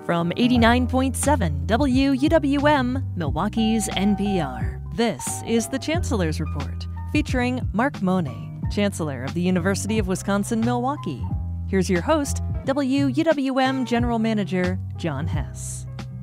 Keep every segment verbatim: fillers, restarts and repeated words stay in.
From eighty-nine point seven W U W M, Milwaukee's N P R, this is the Chancellor's Report, featuring Mark Monet, Chancellor of the University of Wisconsin-Milwaukee. Here's your host, W U W M General Manager John Hess.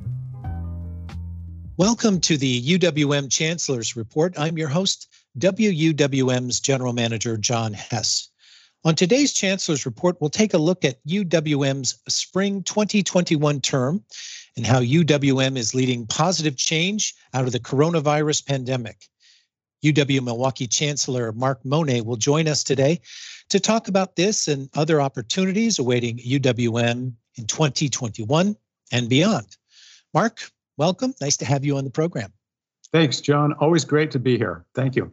Welcome to the U W M Chancellor's Report. I'm your host, W U W M's General Manager John Hess. On today's Chancellor's Report, we'll take a look at U W M's spring twenty twenty-one term and how U W M is leading positive change out of the coronavirus pandemic. U W-Milwaukee Chancellor Mark Monet will join us today to talk about this and other opportunities awaiting U W M in twenty twenty-one and beyond. Mark, welcome. Nice to have you on the program. Thanks, John. Always great to be here. Thank you.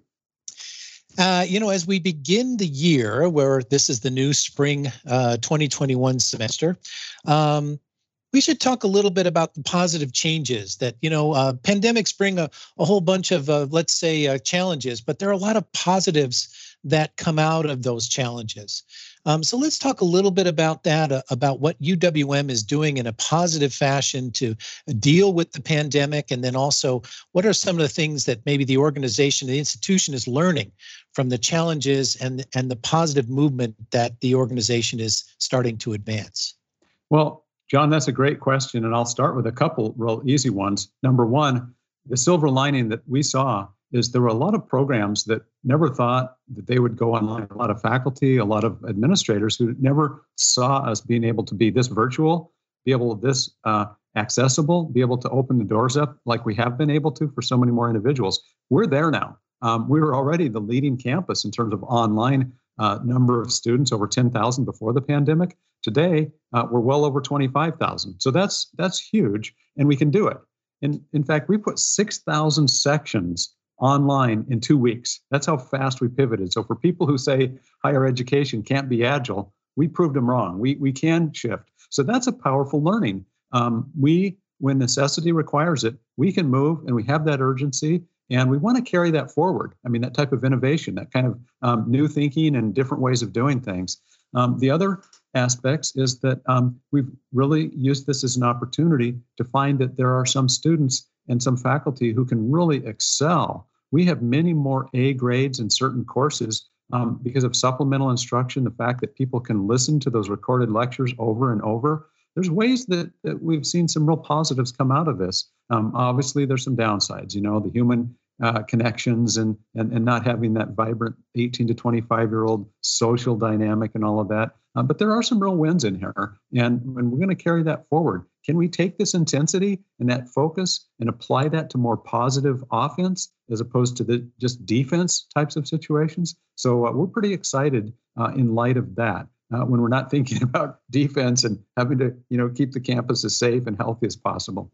Uh, you know, as we begin the year, where this is the new spring uh, twenty twenty-one semester, um, we should talk a little bit about the positive changes that, you know, uh, pandemics bring a, a whole bunch of, uh, let's say, uh, challenges, but there are a lot of positives that come out of those challenges. Um, so let's talk a little bit about that, uh, about what U W M is doing in a positive fashion to deal with the pandemic, and then also what are some of the things that maybe the organization, the institution is learning from the challenges and, and the positive movement that the organization is starting to advance? Well, John, that's a great question, and I'll start with a couple real easy ones. Number one, the silver lining that we saw is there were a lot of programs that never thought that they would go online. A lot of faculty, a lot of administrators who never saw us being able to be this virtual, be able to this uh, accessible, be able to open the doors up like we have been able to for so many more individuals. We're there now. Um, we were already the leading campus in terms of online uh, number of students, over ten thousand before the pandemic. Today, uh, we're well over twenty-five thousand. So that's that's huge, and we can do it. And in fact, we put six thousand sections online in two weeks. That's how fast we pivoted. So for people who say higher education can't be agile, we proved them wrong. We we can shift. So that's a powerful learning. Um, we, when necessity requires it, we can move, and we have that urgency, and we want to carry that forward. I mean, that type of innovation, that kind of um, new thinking and different ways of doing things. Um, the other aspects is that um, we've really used this as an opportunity to find that there are some students and some faculty who can really excel. We have many more A grades in certain courses um, because of supplemental instruction, the fact that people can listen to those recorded lectures over and over. There's ways that, that we've seen some real positives come out of this. Um, obviously, there's some downsides, you know, the human uh, connections and, and, and not having that vibrant eighteen to twenty-five-year-old social dynamic and all of that. Uh, but there are some real wins in here, and, and we're going to carry that forward. Can we take this intensity and that focus and apply that to more positive offense as opposed to the just defense types of situations? So uh, we're pretty excited uh, in light of that uh, when we're not thinking about defense and having to, you know, keep the campus as safe and healthy as possible.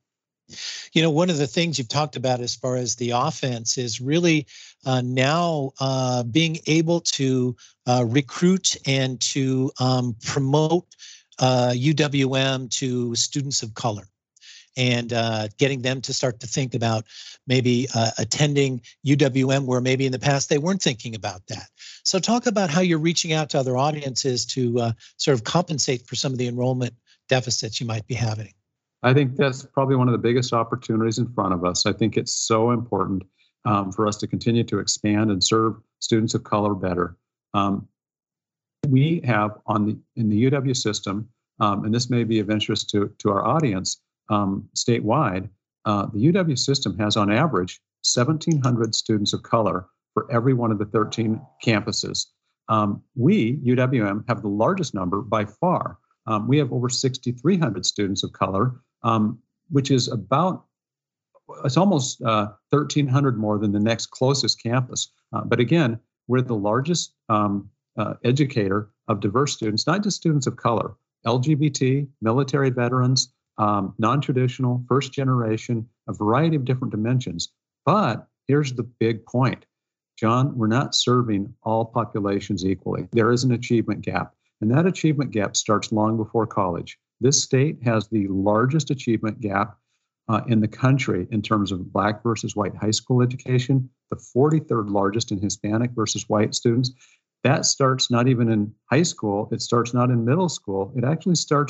You know, one of the things you've talked about as far as the offense is really uh, now uh, being able to uh, recruit and to um, promote uh, U W M to students of color, and uh, getting them to start to think about maybe uh, attending U W M where maybe in the past they weren't thinking about that. So talk about how you're reaching out to other audiences to uh, sort of compensate for some of the enrollment deficits you might be having. I think that's probably one of the biggest opportunities in front of us. I think it's so important um, for us to continue to expand and serve students of color better. Um, we have on the in the U W system, um, and this may be of interest to, to our audience um, statewide, uh, the U W system has on average seventeen hundred students of color for every one of the thirteen campuses. Um, we, U W M, have the largest number by far. Um, we have over sixty-three hundred students of color, um, which is about, it's almost uh, thirteen hundred more than the next closest campus. Uh, but again, we're the largest um, uh, educator of diverse students, not just students of color, L G B T, military veterans, um, non-traditional, first generation, a variety of different dimensions. But here's the big point. John, we're not serving all populations equally. There is an achievement gap. And that achievement gap starts long before college. This state has the largest achievement gap uh, in the country in terms of Black versus white high school education, the forty-third largest in Hispanic versus white students. That starts not even in high school. It starts not in middle school. It actually starts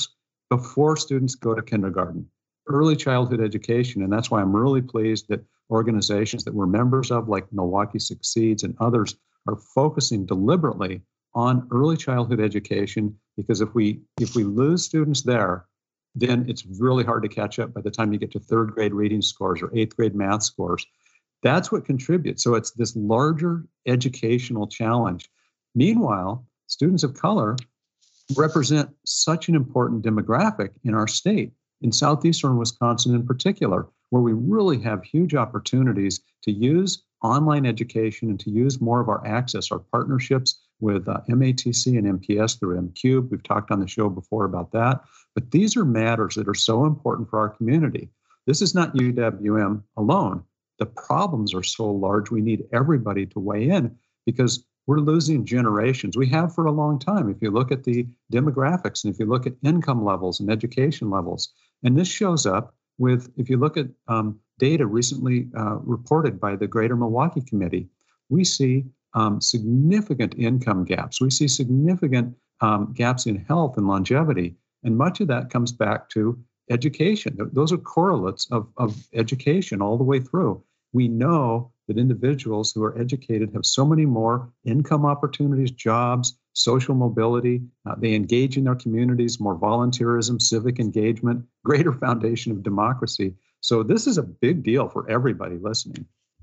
before students go to kindergarten. Early childhood education, and that's why I'm really pleased that organizations that we're members of, like Milwaukee Succeeds and others, are focusing deliberately on early childhood education, because if we if we lose students there, then it's really hard to catch up by the time you get to third grade reading scores or eighth grade math scores. That's what contributes. So it's this larger educational challenge. Meanwhile, students of color represent such an important demographic in our state, in southeastern Wisconsin in particular, where we really have huge opportunities to use online education and to use more of our access, our partnerships with uh, M A T C and M P S through M Cube. We've talked on the show before about that. But these are matters that are so important for our community. This is not U W M alone. The problems are so large, we need everybody to weigh in, because we're losing generations. We have for a long time. If you look at the demographics and if you look at income levels and education levels, and this shows up with, if you look at um, data recently uh, reported by the Greater Milwaukee Committee, we see um, significant income gaps. We see significant um, gaps in health and longevity. And much of that comes back to education. Those are correlates of, of education all the way through. We know that individuals who are educated have so many more income opportunities, jobs, social mobility. Uh, they engage in their communities, more volunteerism, civic engagement, greater foundation of democracy. So this is a big deal for everybody listening.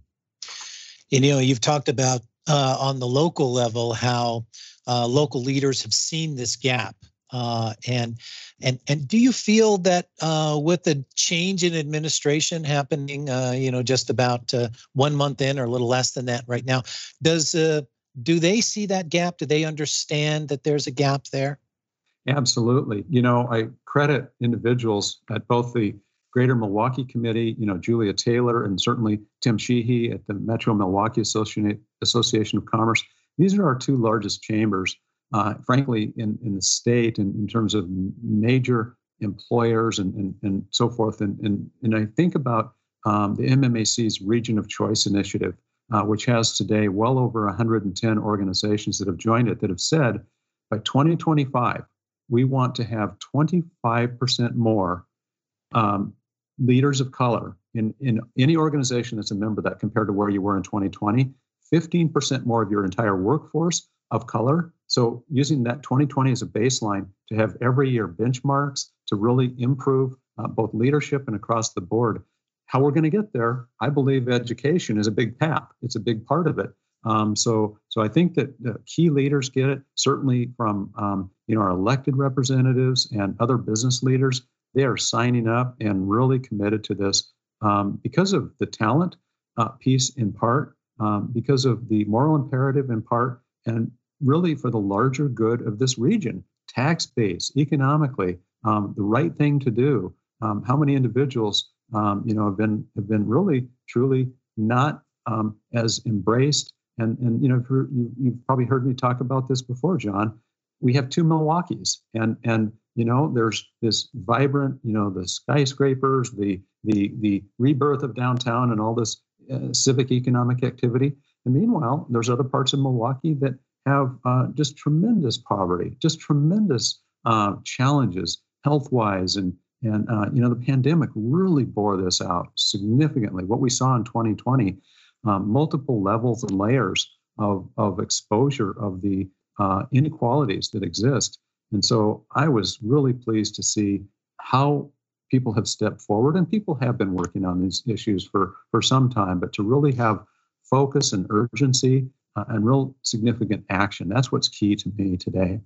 You know, you've talked about uh, on the local level how uh, local leaders have seen this gap. Uh, and and and do you feel that uh, with the change in administration happening, uh, you know, just about uh, one month in or a little less than that right now, does uh, do they see that gap? Do they understand that there's a gap there? Absolutely. You know, I credit individuals at both the Greater Milwaukee Committee, you know, Julia Taylor, and certainly Tim Sheehy at the Metro Milwaukee Association Association of Commerce. These are our two largest chambers. Uh, frankly, in, in the state, and in terms of major employers and, and, and so forth. And, and, and I think about um, the M M A C's Region of Choice initiative, uh, which has today well over one hundred ten organizations that have joined it that have said by twenty twenty-five, we want to have twenty-five percent more um, leaders of color in, in any organization that's a member of that compared to where you were in twenty twenty, fifteen percent more of your entire workforce of color. So using that twenty twenty as a baseline to have every year benchmarks to really improve uh, both leadership and across the board. How we're going to get there, I believe education is a big path. It's a big part of it. Um, so, so I think that the key leaders get it, certainly from um, you know, our elected representatives and other business leaders. They are signing up and really committed to this um, because of the talent uh, piece in part, um, because of the moral imperative in part, and really for the larger good of this region, tax base, economically, um, the right thing to do. Um, how many individuals, um, you know, have been have been really, truly not um, as embraced? And and you know, for, you, you've probably heard me talk about this before, John. We have two Milwaukees, and and you know, there's this vibrant, you know, the skyscrapers, the the the rebirth of downtown, and all this uh, civic economic activity. And meanwhile, there's other parts of Milwaukee that have uh, just tremendous poverty, just tremendous uh, challenges health-wise. And, and uh, you know, the pandemic really bore this out significantly. What we saw in twenty twenty, um, multiple levels and layers of, of exposure of the uh, inequalities that exist. And so I was really pleased to see how people have stepped forward, and people have been working on these issues for, for some time, but to really have focus and urgency uh, and real significant action. That's what's key to me today.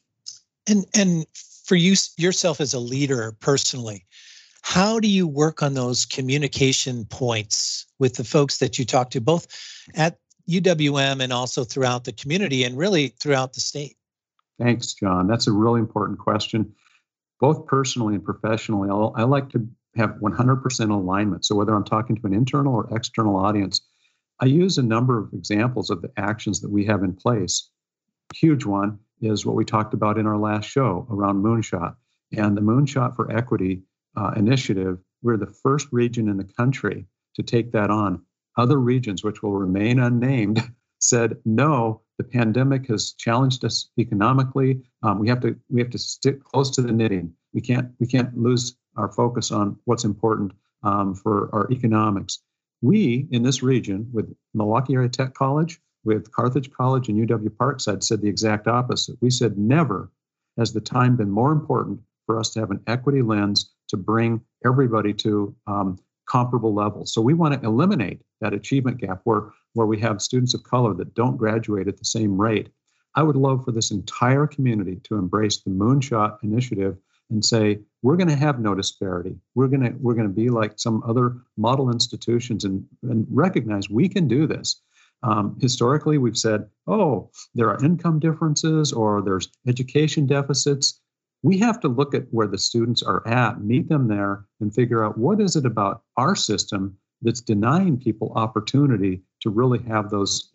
And and for you yourself as a leader personally, how do you work on those communication points with the folks that you talk to, both at U W M and also throughout the community and really throughout the state? Thanks, John. That's a really important question. Both personally and professionally, I'll, I like to have one hundred percent alignment. So whether I'm talking to an internal or external audience, I use a number of examples of the actions that we have in place. A huge one is what we talked about in our last show around Moonshot. And the Moonshot for Equity uh, initiative, we're the first region in the country to take that on. Other regions, which will remain unnamed, said, no, the pandemic has challenged us economically. Um, we have to we have to stick close to the knitting. we can't we can't lose our focus on what's important um, for our economics. We in this region, with Milwaukee Area Tech College, with Carthage College and U W Parkside, said the exact opposite. We said never has the time been more important for us to have an equity lens to bring everybody to um, comparable levels. So we want to eliminate that achievement gap where, where we have students of color that don't graduate at the same rate. I would love for this entire community to embrace the Moonshot Initiative and say, we're going to have no disparity. We're going to we're going to be like some other model institutions and, and recognize we can do this. Um, historically, we've said, oh, there are income differences or there's education deficits. We have to look at where the students are at, meet them there, and figure out what is it about our system that's denying people opportunity to really have those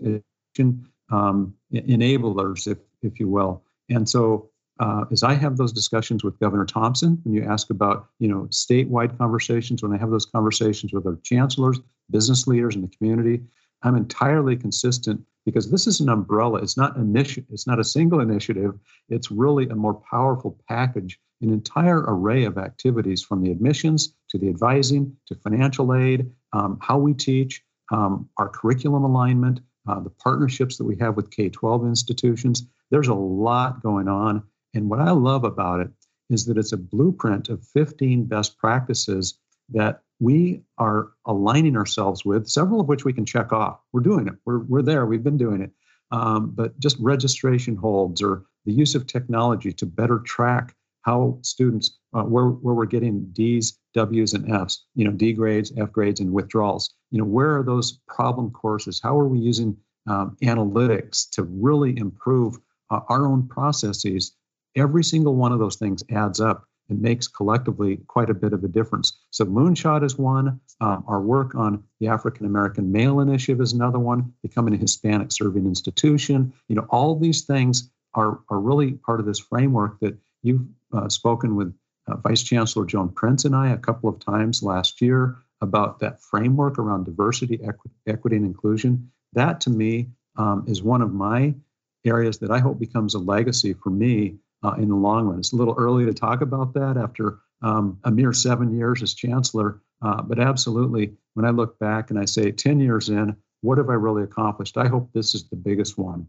um, enablers, if if you will. And so uh, as I have those discussions with Governor Thompson, when you ask about, you know, statewide conversations, when I have those conversations with our chancellors, business leaders in the community, I'm entirely consistent because this is an umbrella. It's not initi- It's not a single initiative. It's really a more powerful package, an entire array of activities from the admissions to the advising to financial aid, um, how we teach, um, our curriculum alignment, uh, the partnerships that we have with K twelve institutions. There's a lot going on. And what I love about it is that it's a blueprint of fifteen best practices that we are aligning ourselves with, several of which we can check off. We're doing it. We're, we're there. We've been doing it. Um, but just registration holds or the use of technology to better track how students, uh, where, where we're getting D's, W's, and F's, you know, D grades, F grades, and withdrawals. You know, where are those problem courses? How are we using um, analytics to really improve uh, our own processes? Every single one of those things adds up and makes collectively quite a bit of a difference. So Moonshot is one. Um, our work on the African American Male Initiative is another one. Becoming a Hispanic serving institution. You know, all these things are are really part of this framework that you've uh, spoken with uh, Vice Chancellor Joan Prince and I a couple of times last year about that framework around diversity, equi- equity, and inclusion. That to me um, is one of my areas that I hope becomes a legacy for me Uh, in the long run. It's a little early to talk about that after um, a mere seven years as chancellor, uh, but absolutely, when I look back and I say ten years in, what have I really accomplished? I hope this is the biggest one.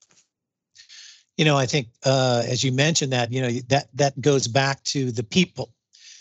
You know, I think uh, as you mentioned that, you know, that that goes back to the people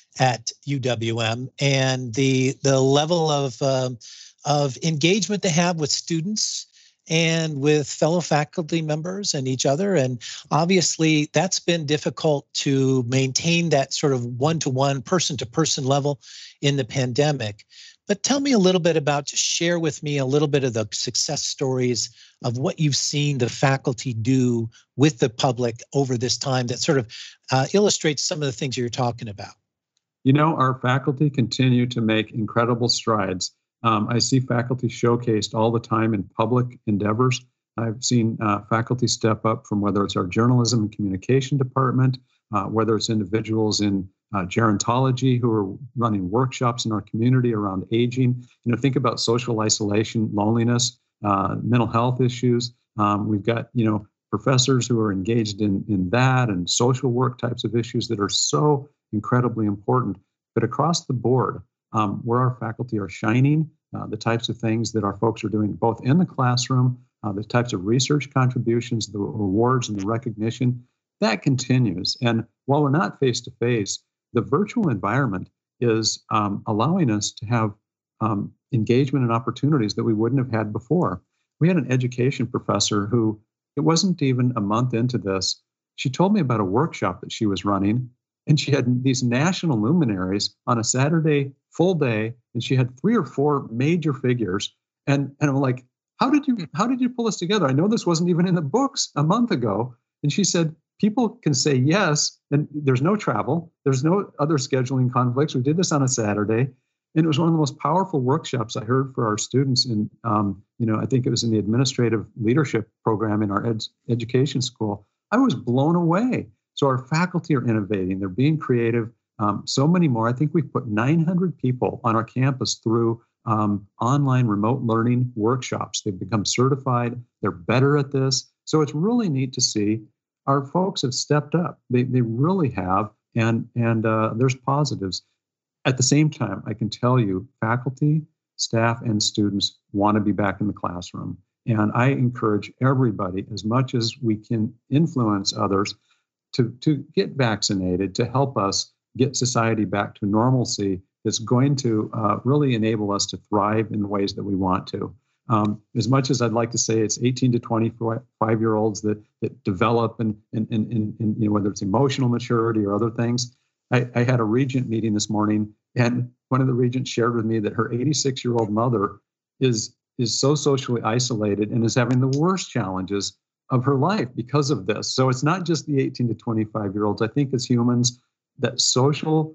at U W M and the the level of um, of engagement they have with students and with fellow faculty members and each other. And obviously that's been difficult to maintain that sort of one-to-one, person-to-person level in the pandemic. But tell me a little bit about, just share with me a little bit of the success stories of what you've seen the faculty do with the public over this time that sort of uh, illustrates some of the things you're talking about. You know, our faculty continue to make incredible strides. Um, I see faculty showcased all the time in public endeavors. I've seen uh, faculty step up from whether it's our journalism and communication department, uh, whether it's individuals in uh, gerontology who are running workshops in our community around aging. You know, think about social isolation, loneliness, uh, mental health issues. Um, we've got, you know, professors who are engaged in, in that and social work types of issues that are so incredibly important. But across the board, Um, where our faculty are shining, uh, the types of things that our folks are doing both in the classroom, uh, the types of research contributions, the awards and the recognition, that continues. And while we're not face-to-face, the virtual environment is um, allowing us to have um, engagement and opportunities that we wouldn't have had before. We had an education professor who, it wasn't even a month into this, she told me about a workshop that she was running. And she had these national luminaries on a Saturday full day, and she had three or four major figures. And, and I'm like, how did you how did you pull this together? I know this wasn't even in the books a month ago. And she said, people can say yes, and there's no travel, there's no other scheduling conflicts. We did this on a Saturday, and it was one of the most powerful workshops I heard for our students. And um, you know, I think it was in the administrative leadership program in our ed- education school. I was blown away. So our faculty are innovating. They're being creative. Um, so many more. I think we've put nine hundred people on our campus through um, online remote learning workshops. They've become certified. They're better at this. So it's really neat to see our folks have stepped up. They, they really have. and and uh, there's positives. At the same time, I can tell you, faculty, staff, and students want to be back in the classroom. And I encourage everybody, as much as we can influence others, to, to get vaccinated, to help us get society back to normalcy that's going to uh, really enable us to thrive in the ways that we want to. Um, as much as I'd like to say it's eighteen to twenty-five year olds that that develop and, and, and, and, and you know, whether it's emotional maturity or other things. I, I had a regent meeting this morning, and one of the regents shared with me that her eighty-six year old mother is is so socially isolated and is having the worst challenges of her life because of this. So it's not just the eighteen to twenty-five year olds. I think as humans, that social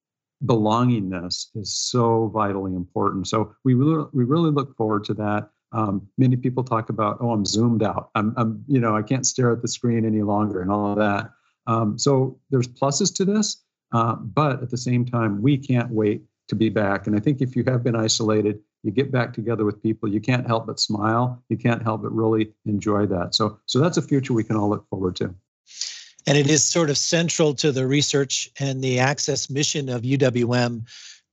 belongingness is so vitally important. So we really, we really look forward to that. Um, many people talk about, oh, I'm zoomed out. I'm, I'm, you know, I can't stare at the screen any longer and all of that. Um, so there's pluses to this, uh, but at the same time, we can't wait to be back. And I think if you have been isolated, you get back together with people, you can't help but smile. You can't help but really enjoy that. So, so that's a future we can all look forward to. And it is sort of central to the research and the access mission of U W M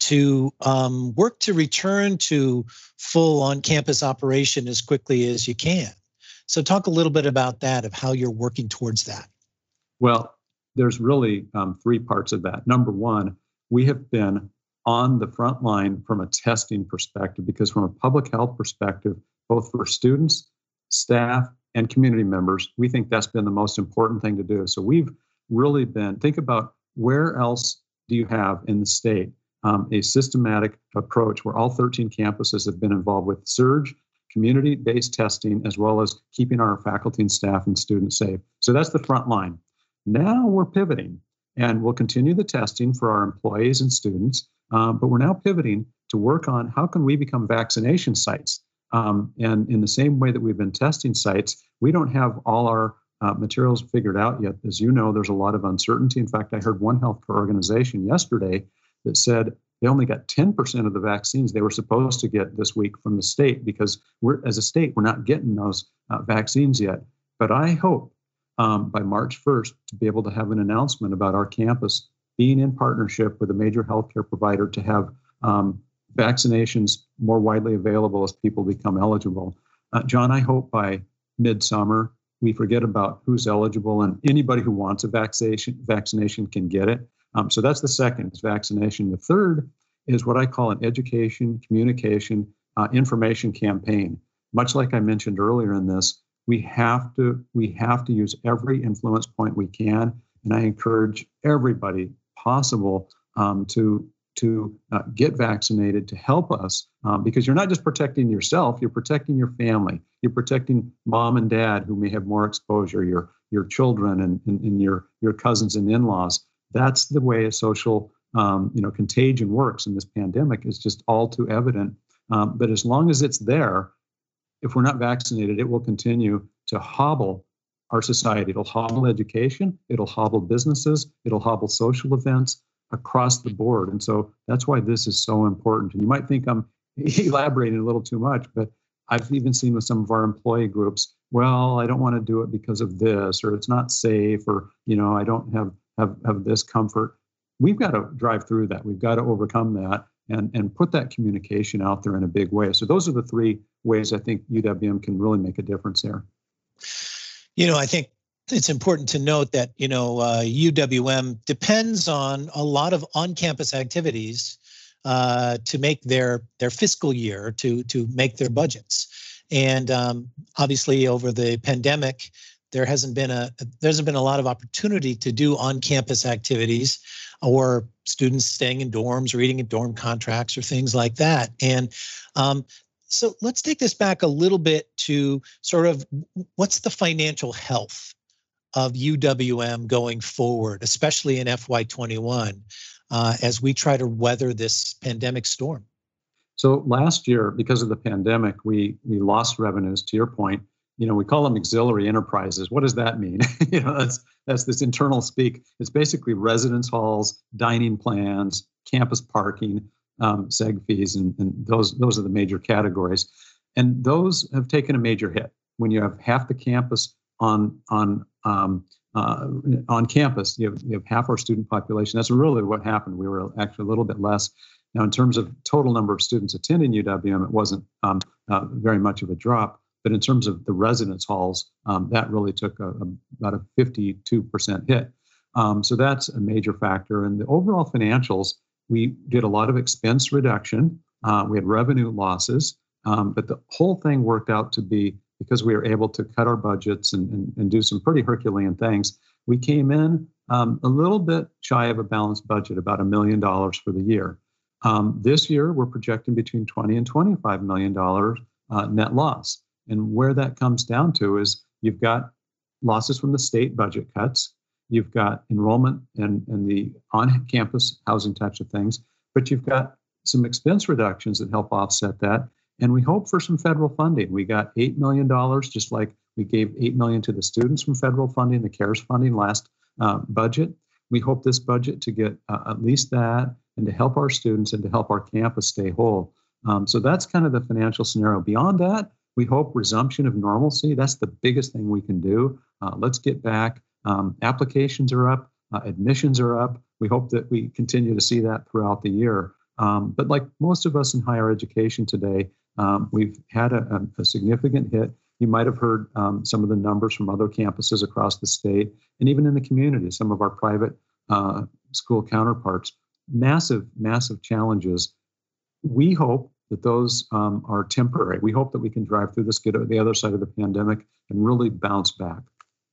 to um, work to return to full on-campus operation as quickly as you can. So talk a little bit about that, of how you're working towards that. Well, there's really um, three parts of that. Number one, we have been on the front line from a testing perspective, because from a public health perspective, both for students, staff, and community members, we think that's been the most important thing to do. So we've really been, think about where else do you have in the state um, a systematic approach where all thirteen campuses have been involved with surge, community-based testing, as well as keeping our faculty and staff and students safe. So that's the front line. Now we're pivoting, and we'll continue the testing for our employees and students, um, but we're now pivoting to work on how can we become vaccination sites. Um, and in the same way that we've been testing sites, we don't have all our uh, materials figured out yet. As you know, there's a lot of uncertainty. In fact, I heard one healthcare organization yesterday that said they only got ten percent of the vaccines they were supposed to get this week from the state, because we're, as a state, we're not getting those uh, vaccines yet. But I hope um, by March first to be able to have an announcement about our campus being in partnership with a major healthcare provider to have um, vaccinations more widely available as people become eligible. Uh, John, I hope by midsummer we forget about who's eligible, and anybody who wants a vaccination vaccination can get it. Um, so that's the second, is vaccination. The third is what I call an education, communication, uh, information campaign. Much like I mentioned earlier in this, we have to we have to use every influence point we can, and I encourage everybody possible um, to. to uh, get vaccinated to help us, um, because you're not just protecting yourself, you're protecting your family, you're protecting mom and dad who may have more exposure, your your children and, and, and your your cousins and in-laws. That's the way a social um, you know contagion works, and this pandemic is just all too evident. Um, but as long as it's there, if we're not vaccinated, it will continue to hobble our society. It'll hobble education, it'll hobble businesses, it'll hobble social events across the board. And so that's why this is so important. And you might think I'm elaborating a little too much, but I've even seen with some of our employee groups, well, I don't want to do it because of this, or it's not safe, or, you know, I don't have, have, have this comfort. We've got to drive through that. We've got to overcome that and, and put that communication out there in a big way. So those are the three ways I think U W M can really make a difference there. You know, I think it's important to note that, you know, uh, U W M depends on a lot of on-campus activities uh, to make their their fiscal year, to to make their budgets. And um, obviously, over the pandemic, there hasn't been a there hasn't been a lot of opportunity to do on-campus activities, or students staying in dorms or reading in dorm contracts or things like that. And um, so let's take this back a little bit to sort of what's the financial health of U W M going forward, especially in F Y twenty-one, uh, as we try to weather this pandemic storm? So last year, because of the pandemic, we we lost revenues. To your point, you know, we call them auxiliary enterprises. What does that mean? you know, that's that's this internal speak. It's basically residence halls, dining plans, campus parking, um, seg fees, and, and those those are the major categories. And those have taken a major hit when you have half the campus on on um, uh, on campus, you have, you have half our student population. That's really what happened. We were actually a little bit less. Now, in terms of total number of students attending U W M, it wasn't um, uh, very much of a drop. But in terms of the residence halls, um, that really took a, a, about a fifty-two percent hit. Um, so that's a major factor. And the overall financials, we did a lot of expense reduction. Uh, we had revenue losses, um, but the whole thing worked out to be, because we were able to cut our budgets and, and, and do some pretty Herculean things, we came in um, a little bit shy of a balanced budget, about a million dollars for the year. Um, this year, we're projecting between twenty and twenty-five million dollars uh, net loss. And where that comes down to is you've got losses from the state budget cuts. You've got enrollment and, and the on-campus housing types of things, but you've got some expense reductions that help offset that. And we hope for some federal funding. We got eight million dollars, just like we gave eight million dollars to the students from federal funding, the CARES funding last uh, budget. We hope this budget to get uh, at least that and to help our students and to help our campus stay whole. Um, so that's kind of the financial scenario. Beyond that, we hope resumption of normalcy. That's the biggest thing we can do. Uh, let's get back. Um, applications are up, uh, admissions are up. We hope that we continue to see that throughout the year. Um, but like most of us in higher education today, um, we've had a, a, a significant hit. You might have heard um, some of the numbers from other campuses across the state and even in the community, some of our private uh, school counterparts. Massive, massive challenges. We hope that those um, are temporary. We hope that we can drive through this, get to the other side of the pandemic, and really bounce back.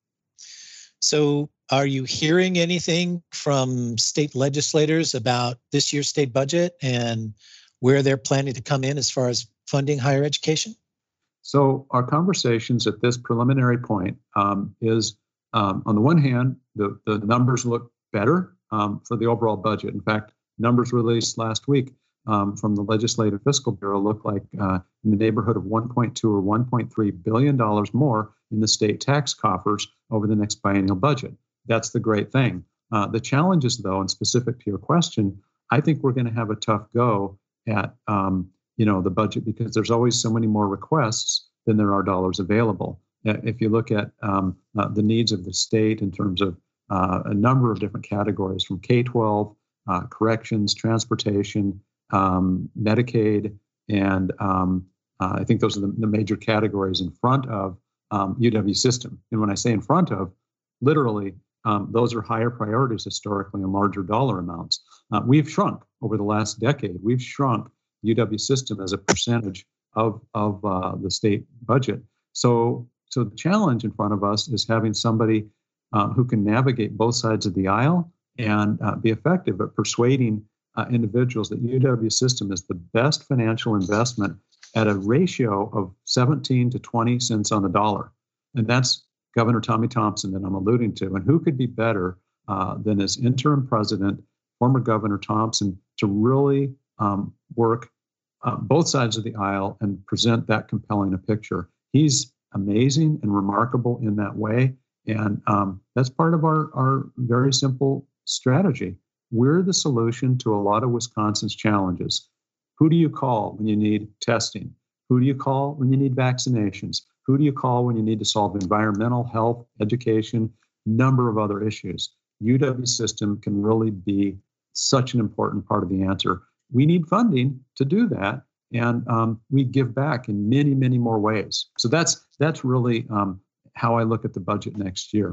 So are you hearing anything from state legislators about this year's state budget and where they're planning to come in as far as funding higher education? So our conversations at this preliminary point um, is, um, on the one hand, the, the numbers look better um, for the overall budget. In fact, numbers released last week um, from the Legislative Fiscal Bureau look like uh, in the neighborhood of one point two or one point three billion dollars more in the state tax coffers over the next biennial budget. That's the great thing. Uh, the challenges, though, and specific to your question, I think we're going to have a tough go at um, you know the budget because there's always so many more requests than there are dollars available. If you look at um, uh, the needs of the state in terms of uh, a number of different categories, from K twelve, uh, corrections, transportation, um, Medicaid, and um, uh, I think those are the, the major categories in front of um, U W system. And when I say in front of, literally, um, those are higher priorities historically and larger dollar amounts. Uh, we've shrunk over the last decade. We've shrunk U W system as a percentage of, of uh, the state budget. So, so the challenge in front of us is having somebody um, who can navigate both sides of the aisle and uh, be effective at persuading uh, individuals that U W system is the best financial investment at a ratio of seventeen to twenty cents on the dollar. And that's Governor Tommy Thompson that I'm alluding to. And who could be better uh, than as interim president, former Governor Thompson, to really um, work uh, both sides of the aisle and present that compelling a picture. He's amazing and remarkable in that way. And um, that's part of our, our very simple strategy. We're the solution to a lot of Wisconsin's challenges. Who do you call when you need testing? Who do you call when you need vaccinations? Who do you call when you need to solve environmental, health, education, number of other issues? U W system can really be such an important part of the answer. We need funding to do that, and um, we give back in many, many more ways. So that's that's really um, how I look at the budget next year.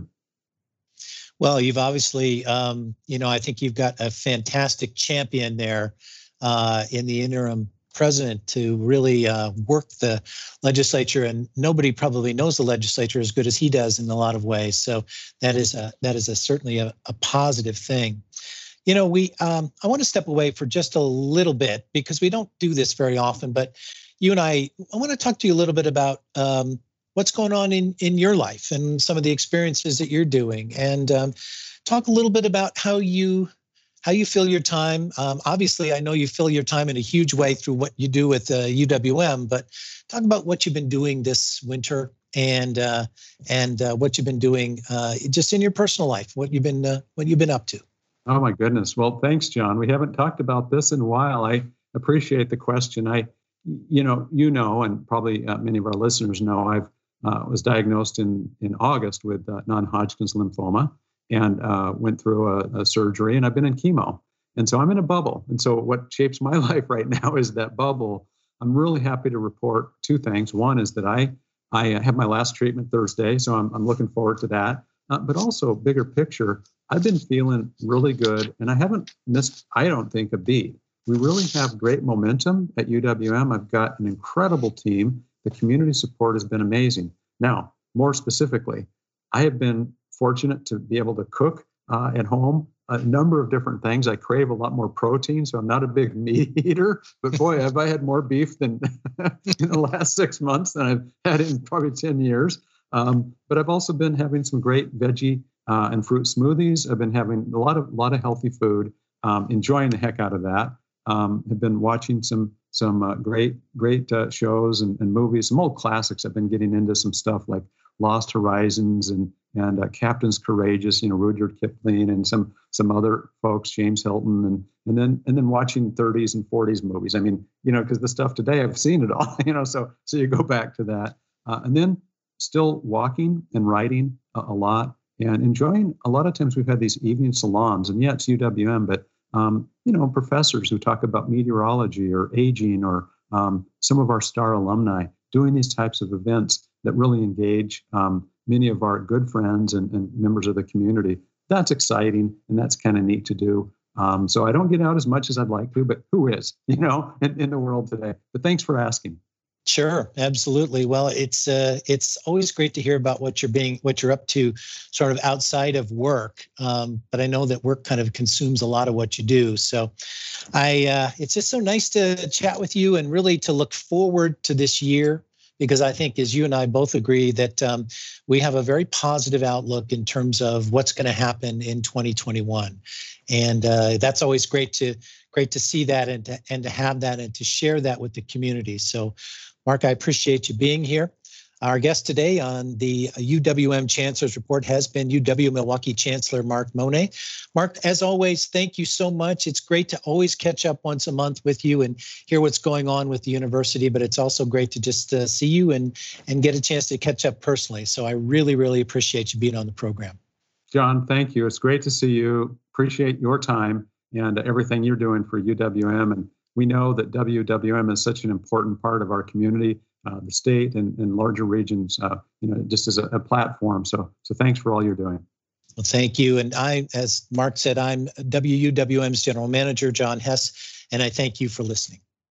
Well, you've obviously, um, you know, I think you've got a fantastic champion there uh, in the interim president to really uh, work the legislature, and nobody probably knows the legislature as good as he does in a lot of ways. So that is a that is a certainly a, a positive thing. You know, we um, I want to step away for just a little bit because we don't do this very often. But you and I, I want to talk to you a little bit about um, what's going on in in your life and some of the experiences that you're doing, and um, talk a little bit about how you. How you fill your time. Um, obviously, I know you fill your time in a huge way through what you do with uh, U W M, but talk about what you've been doing this winter and uh, and uh, what you've been doing uh, just in your personal life, what you've been uh, what you've been up to. Oh my goodness! Well, thanks, John. We haven't talked about this in a while. I appreciate the question. I, you know, you know, and probably uh, many of our listeners know, I've uh, was diagnosed in, in August with uh, non-Hodgkin's lymphoma and uh, went through a, a surgery, and I've been in chemo. And so I'm in a bubble. And so what shapes my life right now is that bubble. I'm really happy to report two things. One is that I I have my last treatment Thursday, so I'm, I'm looking forward to that. Uh, but also, bigger picture, I've been feeling really good, and I haven't missed, I don't think, a beat. We really have great momentum at U W M. I've got an incredible team. The community support has been amazing. Now, more specifically, I have been fortunate to be able to cook uh, at home a number of different things. I crave a lot more protein, so I'm not a big meat eater. But boy, have I had more beef than in the last six months than I've had in probably ten years. Um, but I've also been having some great veggie uh, and fruit smoothies. I've been having a lot of lot of healthy food, um, enjoying the heck out of that. Um, I've been watching some some uh, great great uh, shows and, and movies, some old classics. I've been getting into some stuff like Lost Horizons and and uh, Captain's Courageous, you know, Rudyard Kipling and some some other folks, James Hilton, and and then and then watching thirties and forties movies. I mean, you know, because the stuff today, I've seen it all, you know, so so you go back to that, uh, and then still walking and writing a, a lot and enjoying. A lot of times we've had these evening salons, and yeah, it's U W M, but um, you know, professors who talk about meteorology or aging, or um, some of our star alumni doing these types of events that really engage um, many of our good friends and, and members of the community. That's exciting, and that's kind of neat to do. Um, so I don't get out as much as I'd like to, but who is, you know, in, in the world today? But thanks for asking. Sure, absolutely. Well, it's uh, it's always great to hear about what you're being, what you're up to, sort of outside of work. Um, but I know that work kind of consumes a lot of what you do. So, I uh, it's just so nice to chat with you and really to look forward to this year, because I think, as you and I both agree, that um, we have a very positive outlook in terms of what's going to happen in twenty twenty-one, and uh, that's always great to great to see that and to, and to have that and to share that with the community. So, Mark, I appreciate you being here. Our guest today on the U W M Chancellor's Report has been U W Milwaukee Chancellor Mark Mone. Mark, as always, thank you so much. It's great to always catch up once a month with you and hear what's going on with the university, but it's also great to just uh, see you and, and get a chance to catch up personally. So I really, really appreciate you being on the program. John, thank you. It's great to see you. Appreciate your time and everything you're doing for U W M. And we know that W W M is such an important part of our community, uh, the state, and, and larger regions, uh, you know, just as a, a platform. So, so thanks for all you're doing. Well, thank you. And I, as Mark said, I'm W U W M's General Manager, John Hess, and I thank you for listening.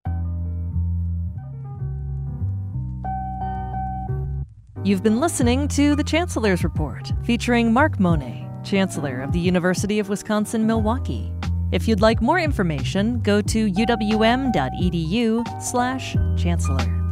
You've been listening to The Chancellor's Report, featuring Mark Mone, Chancellor of the University of Wisconsin-Milwaukee. If you'd like more information, go to u w m dot e d u slash chancellor.